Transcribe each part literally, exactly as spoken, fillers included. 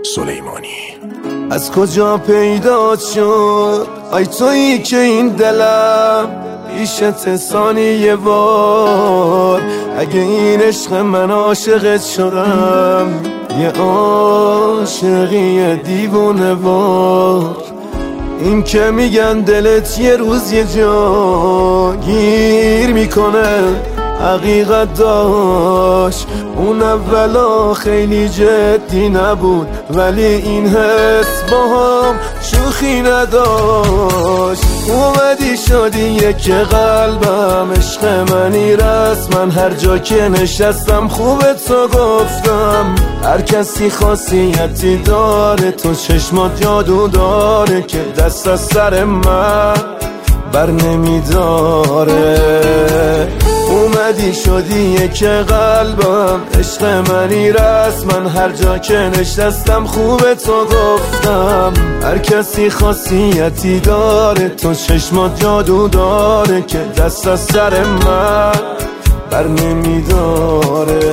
سلیمانی. از کجا پیدا شد ای تویی که این دلم پیشت ثانیه وار؟ اگه این عشق من عاشقت شدم، یه عاشقی دیوونه وار. این که میگن دلت یه روز یه جا گیر میکنه، حقیقت داشت اون اولا خیلی جدی نبود، ولی این حس با هم شوخی نداشت. اومدی شدی یک قلبم، عشق منی رسما هر جا که نشستم خوبت تو گفتم. هر کسی خاصیتی داره، تو چشمات جادو داره که دست از سر من بر نمیداره. اومدی شدی یک قلبم، عشق منی رسما هر جا که نشستم خوبه تو گفتم. هر کسی خاصیتی داره، تو چشمات جادو داره که دست از سر من بر نمیداره.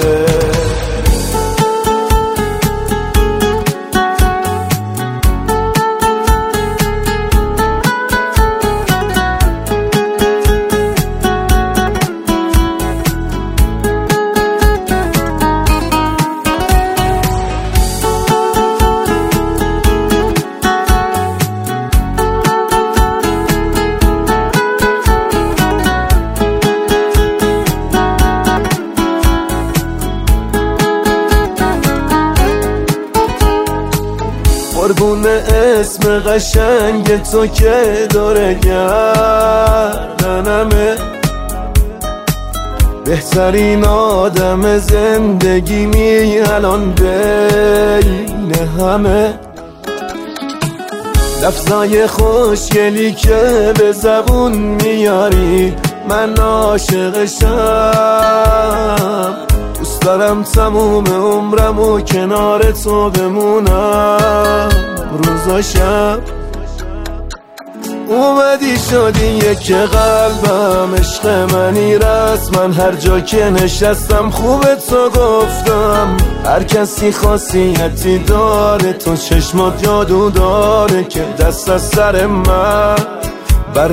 قربون اسم قشنگ تو که داره گردنمه، بهترین آدم زندگی می الان بین همه. لفظای خوشگلی که به زبون میاری، من عاشقشم. دوست دارم تموم عمرمو کنار تو بمونم روز و شب. اومدی شدی یک قلبم، عشق منی رسما هر جا که نشستم خوبه تو گفتم. هر کسی خاصیتی داره، تو چشمات جادو داره که دست از سر من بر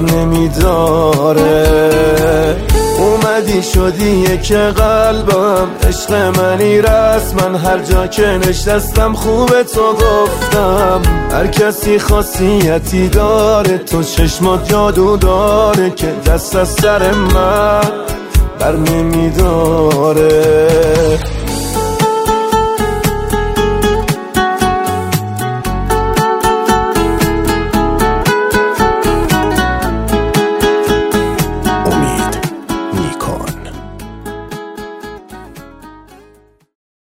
نمیداره. اومدی شدی یک قلبم، عشق منی رسما هر جا که نشستم خوبه تو گفتم. هر کسی خاصیتی داره، تو چشمات جادو داره که دست از سر من بر نمیداره.